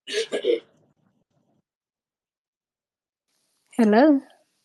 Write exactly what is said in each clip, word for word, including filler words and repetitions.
Hello.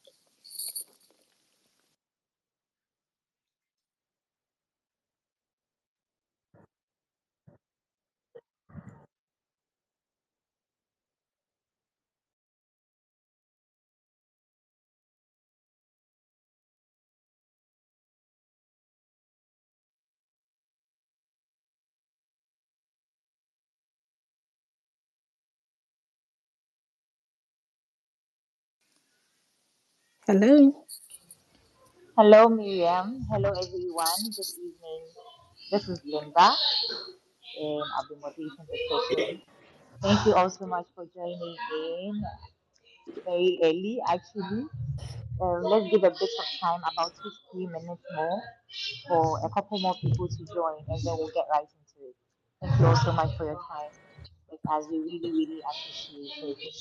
Hello. Hello, Miriam. Hello, everyone. Good evening. This is Linda, and I'll be moderating the session. Thank you all so much for joining in very early, actually. Um, let's give a bit of time, about two to three minutes more, for a couple more people to join, and then we'll get right into it. Thank you all so much for your time with us. We really, really appreciate it.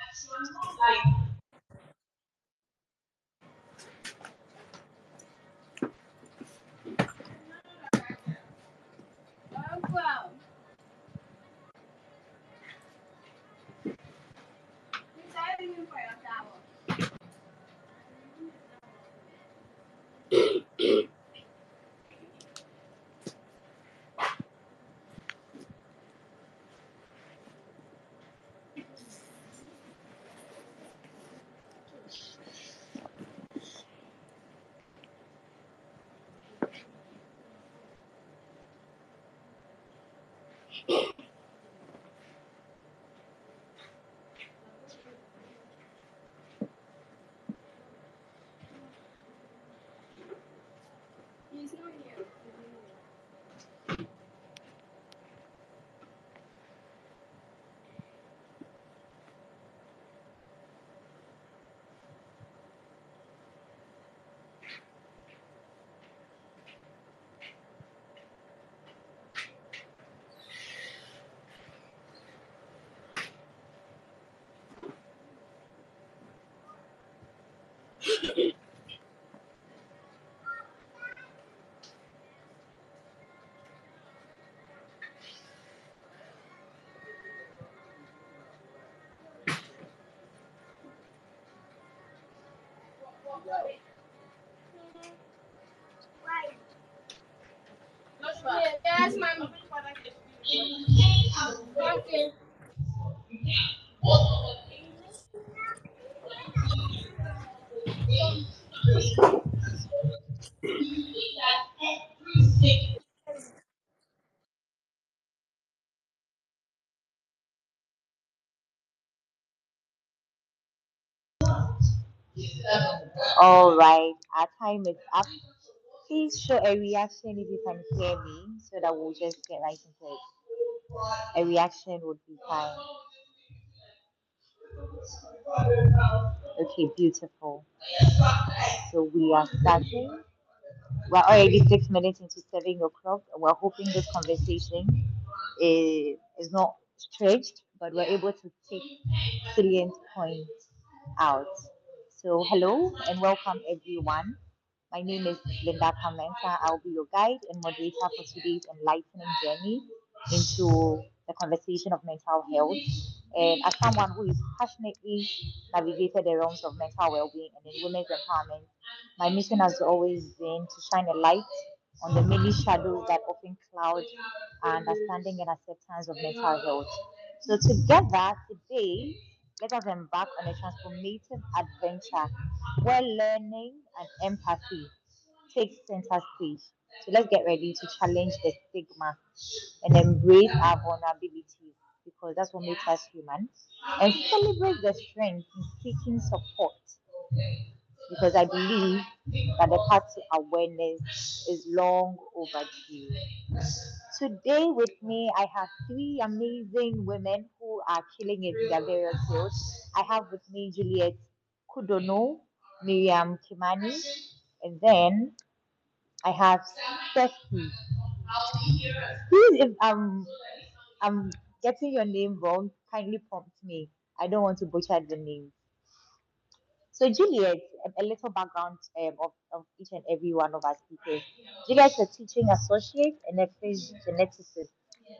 All right, our time is up. Please show a reaction if you can hear me so that we'll just get right into it. A reaction would be fine. Okay, beautiful. So we are starting. We're already six minutes into seven o'clock. We're hoping this conversation is, is not stretched, but we're able to take salient points out. So, hello and welcome everyone. My name is Linda Kamenta. I'll be your guide and moderator for today's enlightening journey into the conversation of mental health. And as someone who is passionately navigated the realms of mental well-being and in women's empowerment, my mission has always been to shine a light on the many shadows that often cloud our understanding and acceptance of mental health. So together today, let us embark on a transformative adventure where learning and empathy take center stage. So let's get ready to challenge the stigma and embrace our vulnerabilities because that's what makes us human and celebrate the strength in seeking support because I believe that the path to awareness is long overdue. Today with me, I have three amazing women who are killing it in their various fields. I have with me Juliet Kudono, Miriam Kimani, and then I have Steffi. Please, if I'm I'm getting your name wrong, kindly prompt me. I don't want to butcher the name. So Juliet, a, a little background um, of, of each and every one of our speakers. Juliet is a teaching associate and a phys geneticist.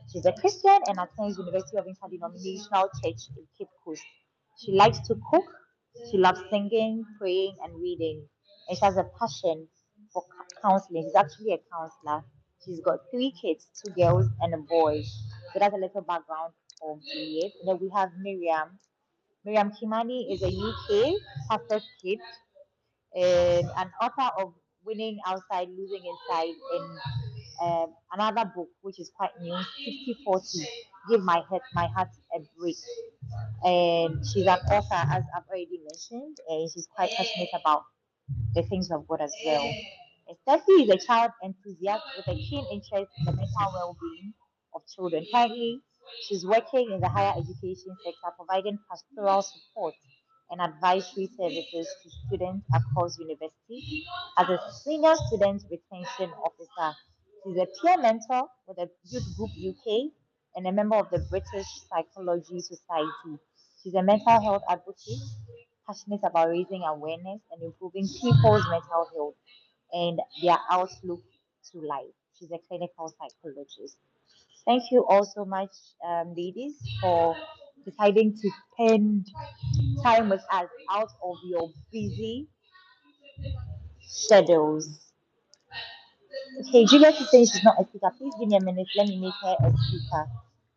She's a Christian and attends University of Interdenominational Church in Cape Coast. She likes to cook. She loves singing, praying, and reading. And she has a passion for cou- counseling. She's actually a counselor. She's got three kids, two girls and a boy. So that's a little background of Juliet. And then we have Miriam. Miriam Kimani is a U K pastor's kid and an author of Winning Outside, Losing Inside, in um, another book which is quite new, sixty forty, Give My Head My Heart a Break. And she's an author, as I've already mentioned, and she's quite passionate about the things of God as well. And Steffi is a child enthusiast with a keen interest in the mental well-being of children. Currently, she's working in the higher education sector, providing pastoral support and advisory services to students across university as a senior student retention officer. She's a peer mentor with the Youth Group U K and a member of the British Psychology Society. She's a mental health advocate, passionate about raising awareness and improving people's mental health and their outlook to life. She's a clinical psychologist. Thank you all so much, um, ladies, for deciding to spend time with us out of your busy schedules. Okay, Juliet is saying she's not a speaker. Please give me a minute. Let me make her a speaker.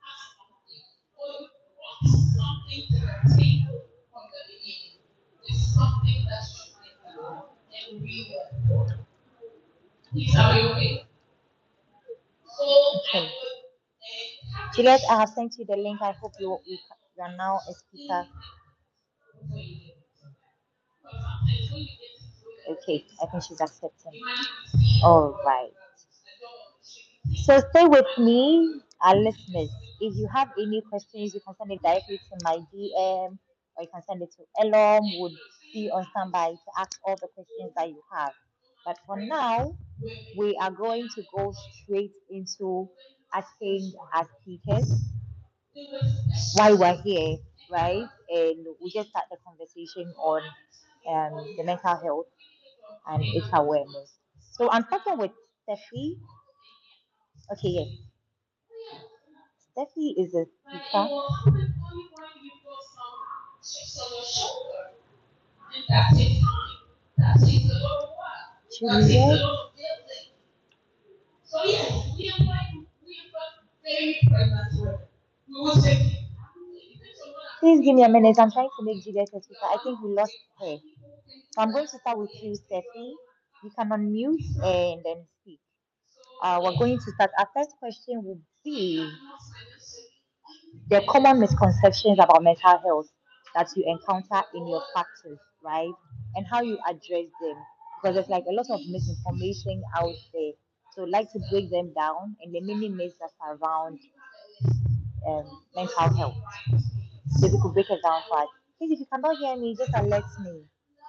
Okay. Juliet, I have sent you the link. I hope you, you, you are now a speaker. Okay, I think she's accepting. All right. So stay with me, our listeners. If you have any questions, you can send it directly to my D M or you can send it to Elom. Would be on standby to ask all the questions that you have. But for now, we are going to go straight into asking our speakers why we're here, right? And we just start the conversation on um, the mental health and its awareness. So I'm talking with Steffi. Okay, yes. Steffi is a speaker. Juliet. Please give me a minute. I'm trying to make Juliet a speaker. I think we lost her. So I'm going to start with you, Steffi. You can unmute and then speak. Uh, we're going to start. Our first question would be the common misconceptions about mental health that you encounter in your practice, right? And how you address them. Because there's like a lot of misinformation out there. So I'd like to break them down and the many myths that surround um, mental health. So if you could break it down for us. Please, if you cannot hear me, just alert me.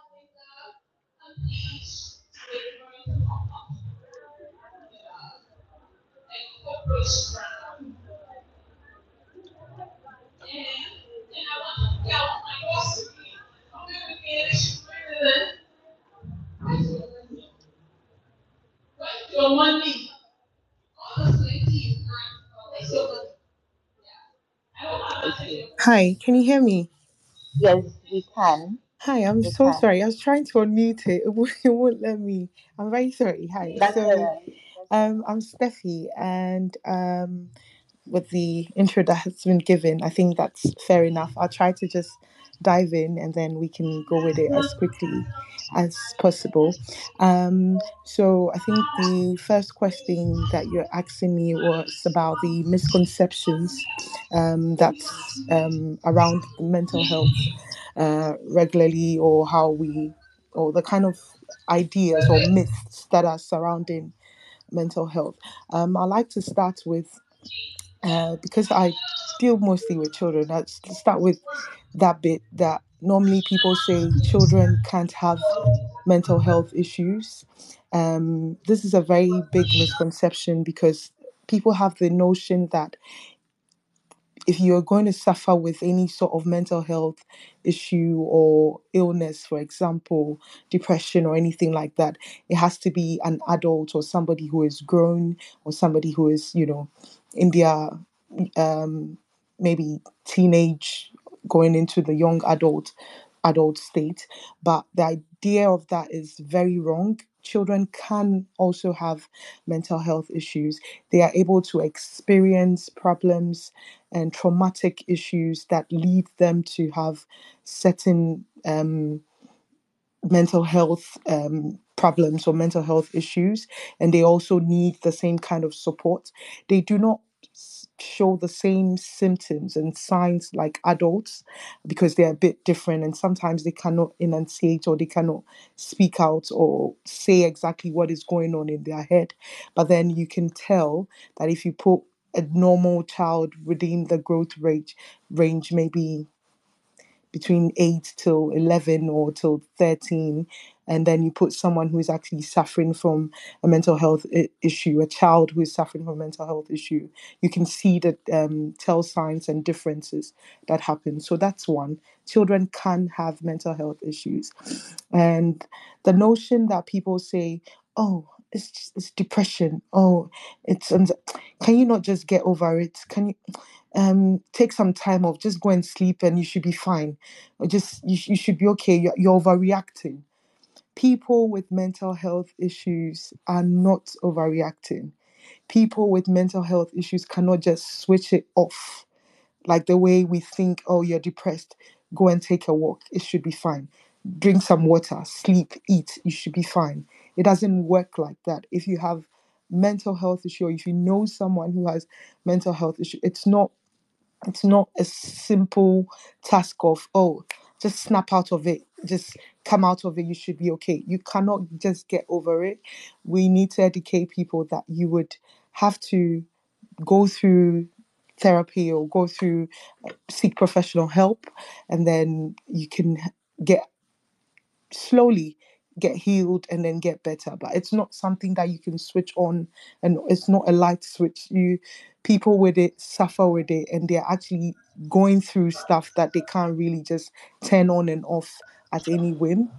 Okay. Hi, can you hear me? Yes, we can. Hi, I'm We so can. sorry. I was trying to unmute it. It won't, it won't let me. I'm very sorry. Hi. That's all So, right. That's all um, I'm Steffi, and um, with the intro that has been given, I think that's fair enough. I'll try to just dive in and then we can go with it as quickly as possible. Um, so I think the first question that you're asking me was about the misconceptions um, that's um, around mental health uh, regularly, or how we, or the kind of ideas or myths that are surrounding mental health. Um, I like to start with uh, because I deal mostly with children. Let's start with that bit that normally people say children can't have mental health issues. Um, this is a very big misconception because people have the notion that if you're going to suffer with any sort of mental health issue or illness, for example, depression or anything like that, it has to be an adult or somebody who is grown or somebody who is, you know, in their um, maybe teenage going into the young adult adult state. But the idea of that is very wrong. Children can also have mental health issues. They are able to experience problems and traumatic issues that lead them to have certain um, mental health um, problems or mental health issues, and they also need the same kind of support. They do not s- show the same symptoms and signs like adults because they're a bit different, and sometimes they cannot enunciate or they cannot speak out or say exactly what is going on in their head. But then you can tell that if you put a normal child within the growth range range maybe between eight till eleven or till thirteen, and then you put someone who is actually suffering from a mental health I- issue, a child who is suffering from a mental health issue, you can see the um, tell signs and differences that happen. So that's one. Children can have mental health issues. And the notion that people say, oh, it's just, it's depression. Oh, it's anx- can you not just get over it? Can you um take some time off? Just go and sleep, and you should be fine. Or just you, sh- you should be okay. You're, you're overreacting. People with mental health issues are not overreacting. People with mental health issues cannot just switch it off like the way we think, oh, you're depressed, go and take a walk, it should be fine. Drink some water, sleep, eat, you should be fine. It doesn't work like that. If you have mental health issue, or if you know someone who has mental health issue, it's not it's not a simple task of, oh, just snap out of it, just come out of it, you should be okay. You cannot just get over it. We need to educate people that you would have to go through therapy or go through seek professional help, and then you can get slowly get healed and then get better. But it's not something that you can switch on, and it's not a light switch. You People with it suffer with it, and they're actually going through stuff that they can't really just turn on and off at any whim.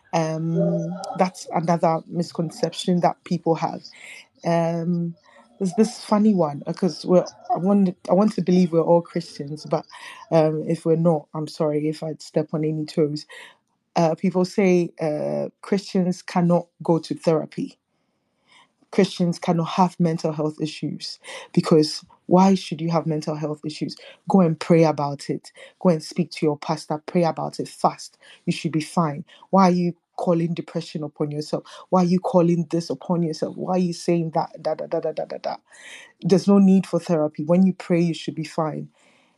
Um that's another misconception that people have. um there's this funny one because we're I want I want to believe we're all Christians, but um if we're not, I'm sorry if I'd step on any toes. Uh people say uh Christians cannot go to therapy. Christians cannot have mental health issues because why should you have mental health issues? Go and pray about it. Go and speak to your pastor, pray about it, fast. You should be fine. Why are you calling depression upon yourself? Why are you calling this upon yourself? Why are you saying that? Da, da, da, da, da, da, da. There's no need for therapy. When you pray, you should be fine.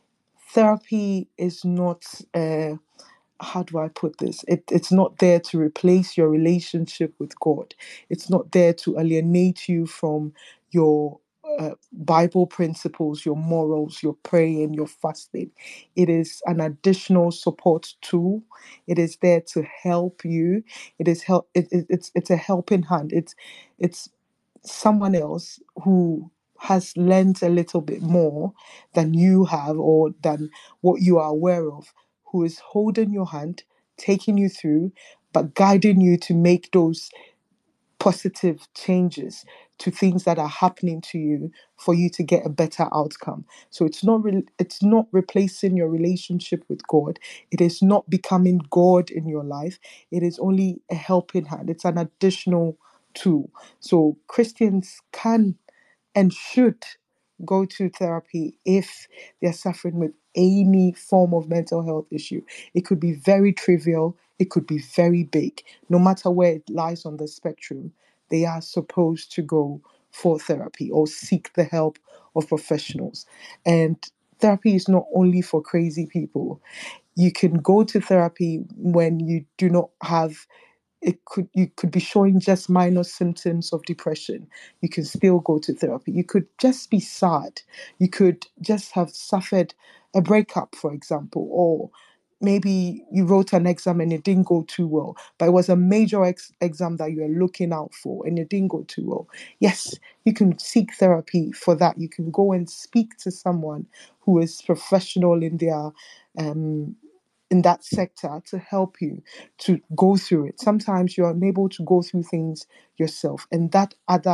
Therapy is not uh, how do I put this? It, it's not there to replace your relationship with God. It's not there to alienate you from your uh, Bible principles, your morals, your praying, your fasting. It is an additional support tool. It is there to help you. It is help. It, it, it's it's a helping hand. It's it's someone else who has learned a little bit more than you have or than what you are aware of, who is holding your hand, taking you through, but guiding you to make those positive changes to things that are happening to you for you to get a better outcome. So it's not re- it's not replacing your relationship with God. It is not becoming God in your life. It is only a helping hand. It's an additional tool. So Christians can and should go to therapy if they're suffering with any form of mental health issue. It could be very trivial, it could be very big. No matter where it lies on the spectrum, they are supposed to go for therapy or seek the help of professionals. And therapy is not only for crazy people. You can go to therapy when you do not have it could you could be showing just minor symptoms of depression. You can still go to therapy. You could just be sad. You could just have suffered a breakup, for example, or maybe you wrote an exam and it didn't go too well, but it was a major ex- exam that you were looking out for and it didn't go too well. Yes, you can seek therapy for that. You can go and speak to someone who is professional in their um in that sector to help you to go through it. Sometimes you're unable to go through things yourself, and that other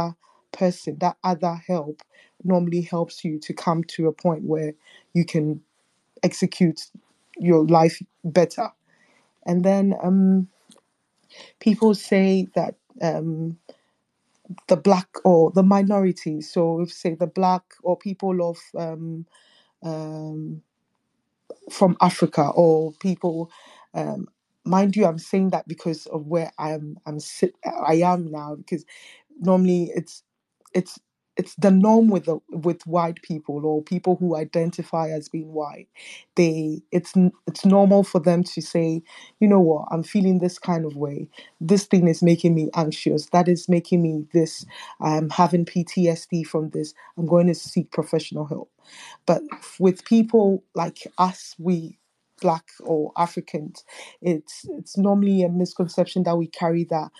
person, that other help, normally helps you to come to a point where you can execute your life better. And then um, people say that um, the black or the minority, so if say the black or people of um, um, from Africa or people, um, mind you, I'm saying that because of where I'm I'm sit I am now, because normally it's it's it's the norm with the with white people or people who identify as being white. They it's n- it's normal for them to say, you know what, I'm feeling this kind of way. This thing is making me anxious. That is making me this. I'm having P T S D from this. I'm going to seek professional help. But with people like us, we black or Africans, it's it's normally a misconception that we carry that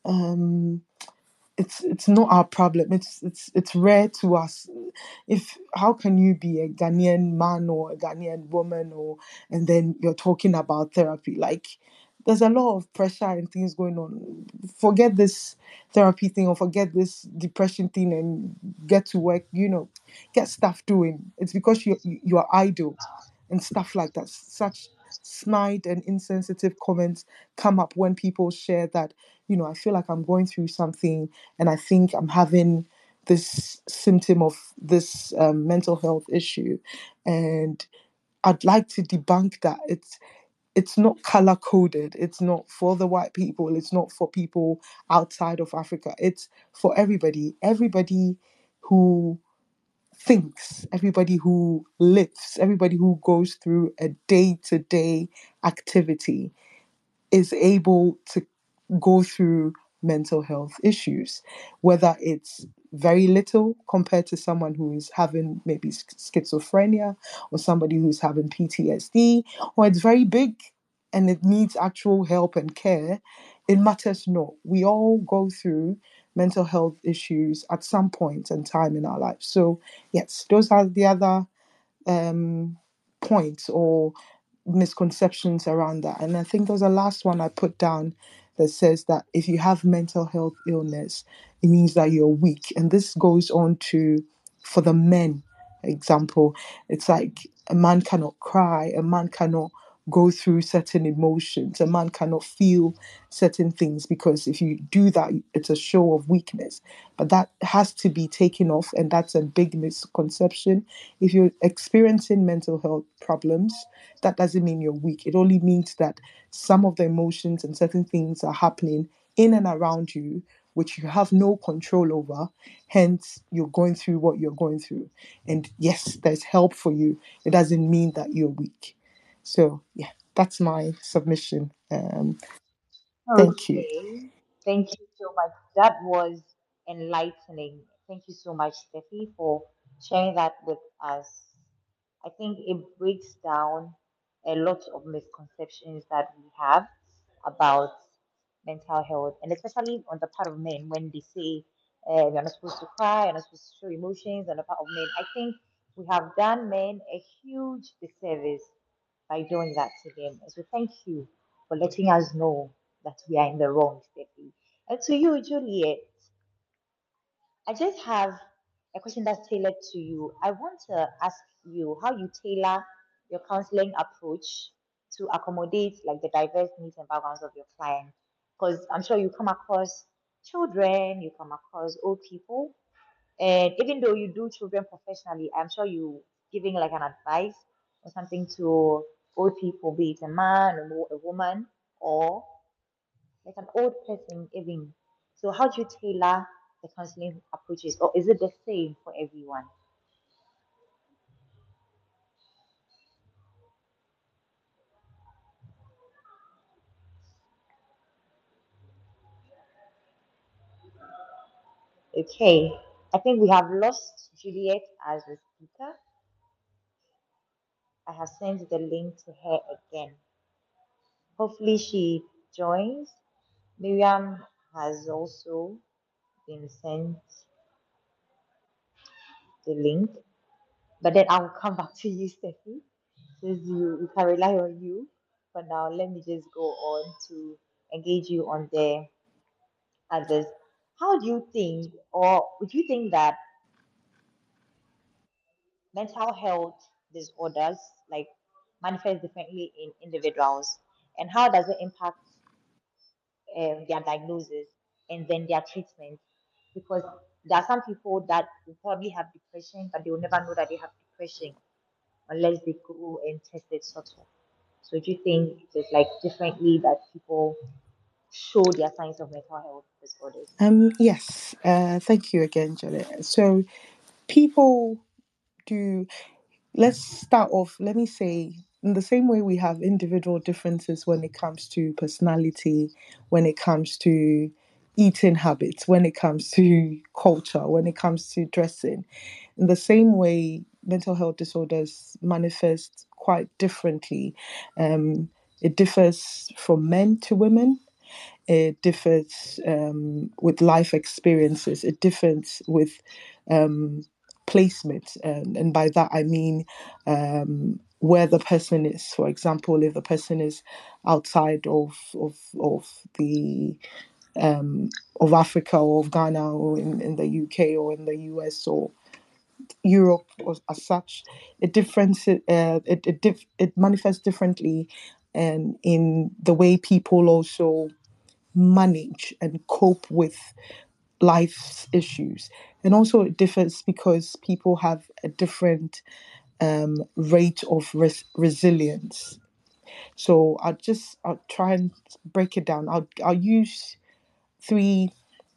um it's it's not our problem. It's it's it's rare to us. If how can you be a Ghanaian man or a Ghanaian woman or and then you're talking about therapy? Like there's a lot of pressure and things going on. Forget this therapy thing or forget this depression thing and get to work, you know, get stuff doing. It's because you you you are idle and stuff like that. Such snide and insensitive comments come up when people share that, you know, I feel like I'm going through something and I think I'm having this symptom of this um, mental health issue, and I'd like to debunk that. It's it's not color coded. It's not for the white people. It's not for people outside of Africa. It's for everybody. Everybody who thinks, everybody who lives, everybody who goes through a day to day activity is able to go through mental health issues, whether it's very little compared to someone who is having maybe schizophrenia or somebody who's having P T S D, or it's very big and it needs actual help and care. It matters not. We all go through mental health issues at some point in time in our lives. So, yes, those are the other um, points or misconceptions around that. And I think there's a last one I put down that says that if you have mental health illness, it means that you're weak. And this goes on to for the men example. It's like a man cannot cry, a man cannot go through certain emotions, a man cannot feel certain things because if you do that, it's a show of weakness. But that has to be taken off, and that's a big misconception. If you're experiencing mental health problems, that doesn't mean you're weak. It only means that some of the emotions and certain things are happening in and around you, which you have no control over. Hence, you're going through what you're going through. And yes, there's help for you. It doesn't mean that you're weak. So, yeah, that's my submission. Um, thank you. Okay. Thank you so much. That was enlightening. Thank you so much, Steffi, for sharing that with us. I think it breaks down a lot of misconceptions that we have about mental health, and especially on the part of men when they say uh, you're not supposed to cry, you're not supposed to show emotions on the part of men. I think we have done men a huge disservice by doing that to them. So thank you for letting us know that we are in the wrong, Steffi. And to you, Juliet, I just have a question that's tailored to you. I want to ask you how you tailor your counseling approach to accommodate like the diverse needs and backgrounds of your client. Because I'm sure you come across children, you come across old people, and even though you do children professionally, I'm sure you giving like an advice or something to old people, be it a man or mo- a woman or like an old person even. So how do you tailor the counseling approaches, or is it the same for everyone? Okay, I think we have lost Juliet as a speaker. I have sent the link to her again. Hopefully she joins. Miriam has also been sent the link. But then I will come back to you, Steffi, since you we can rely on you. For now, let me just go on to engage you on the others. How do you think, or would you think that mental health disorders like manifest differently in individuals, and how does it impact um, their diagnosis and then their treatment? Because there are some people that will probably have depression, but they will never know that they have depression unless they go and test it sort of. So do you think it's like differently that people show their signs of mental health disorders? Um, yes, uh, thank you again, Janet. So people do, let's start off, let me say, in the same way we have individual differences when it comes to personality, when it comes to eating habits, when it comes to culture, when it comes to dressing, in the same way, mental health disorders manifest quite differently. Um, it differs from men to women. It differs um, with life experiences. It differs with um, placement, and, and by that I mean um, where the person is. For example, if the person is outside of of of the um, of Africa or of Ghana or in, in the U K or in the U S or Europe or as such, it difference uh, it it, dif- it manifests differently, and in the way people also manage and cope with life's issues. And also, it differs because people have a different um, rate of res- resilience. So I'll just I'll try and break it down. I'll I'll use three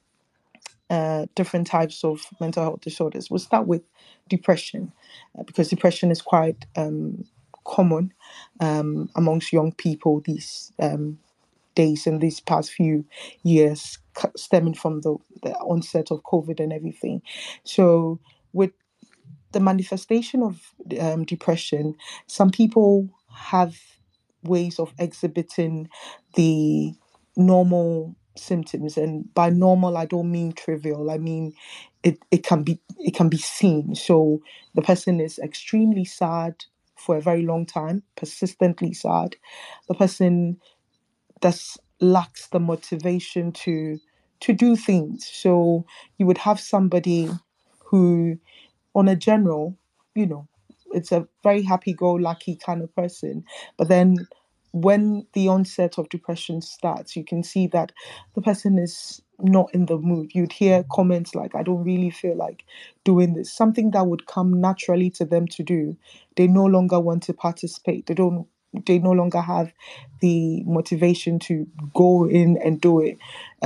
uh, different types of mental health disorders. We'll start with depression, uh, because depression is quite um, common um, amongst young people these um, days in these past few years, stemming from the, the onset of COVID and everything. So, with the manifestation of um, depression, some people have ways of exhibiting the normal symptoms, and by normal I don't mean trivial. I mean it, it can be it can be seen. So the person is extremely sad for a very long time, persistently sad. The person that lacks the motivation to to do things. So you would have somebody who, on a general, you know, it's a very happy-go-lucky kind of person, but then when the onset of depression starts, you can see that the person is not in the mood. You'd hear comments like, I don't really feel like doing this. Something that would come naturally to them to do, they no longer want to participate. They don't they no longer have the motivation to go in and do it.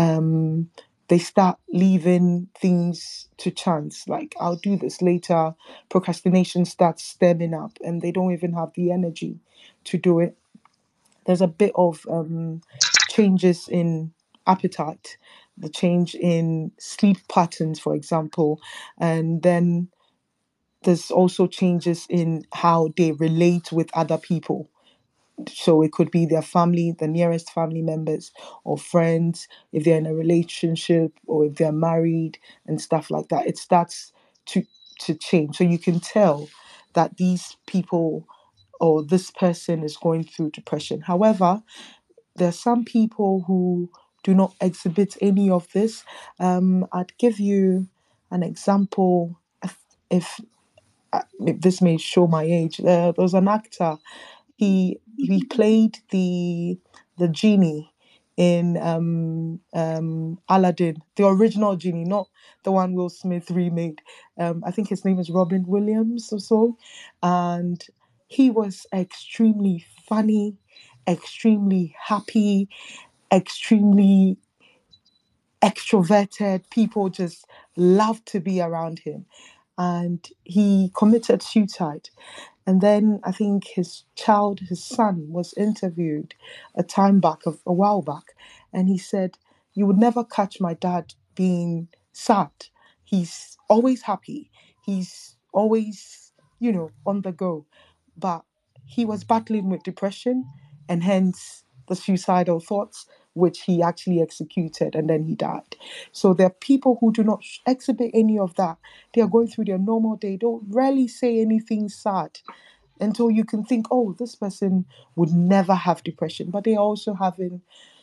Um, they start leaving things to chance, like I'll do this later. Procrastination starts stemming up, and they don't even have the energy to do it. There's a bit of um, changes in appetite, the change in sleep patterns, for example, and then there's also changes in how they relate with other people. So it could be their family, the nearest family members or friends, if they're in a relationship or if they're married and stuff like that. It starts to to change. So you can tell that these people or this person is going through depression. However, there are some people who do not exhibit any of this. Um, I'd give you an example. If, if, if this may show my age, uh, there was an actor. He he played the the genie in um, um, Aladdin, the original genie, not the one Will Smith remade. Um, I think his name is Robin Williams or so, and he was extremely funny, extremely happy, extremely extroverted. People just loved to be around him. And he committed suicide. And then I think his child, his son, was interviewed a time back, a, a while back, and he said, "You would never catch my dad being sad. He's always happy. He's always, you know, on the go." But he was battling with depression, and hence the suicidal thoughts, which he actually executed, and then he died. So there are people who do not exhibit any of that. They are going through their normal day, don't rarely say anything sad until you can think, oh, this person would never have depression, but they're also having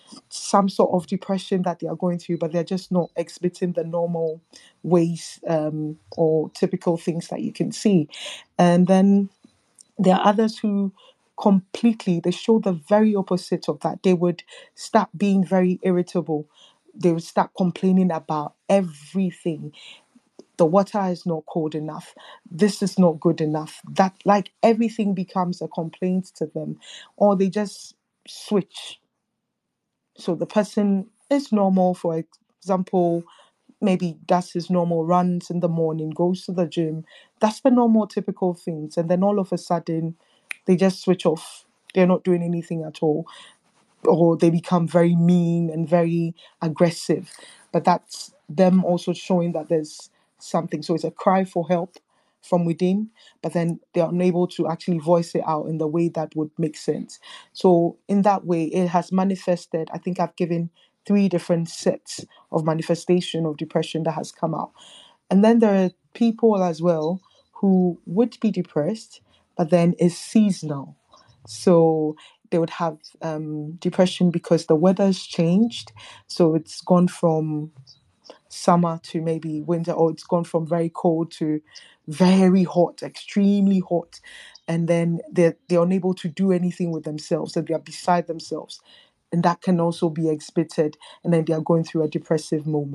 some sort of depression that they are going through, but they're just not exhibiting the normal ways um, or typical things that you can see. And then there are others who completely, they show the very opposite of that. They would start being very irritable. They would start complaining about everything. The water is not cold enough. This is not good enough. That, like, everything becomes a complaint to them, or they just switch. So the person is normal, for example, maybe does his normal runs in the morning, goes to the gym. That's the normal, typical things. And then all of a sudden, they just switch off. They're not doing anything at all. Or they become very mean and very aggressive. But that's them also showing that there's something. So it's a cry for help from within, but then they're unable to actually voice it out in the way that would make sense. So in that way, it has manifested. I think I've given three different sets of manifestation of depression that has come out. And then there are people as well who would be depressed, but then is seasonal. So they would have um, depression because the weather's changed. So it's gone from summer to maybe winter, or it's gone from very cold to very hot, extremely hot. And then they're, they're unable to do anything with themselves, so they're beside themselves. And that can also be exhibited. And then they are going through a depressive moment.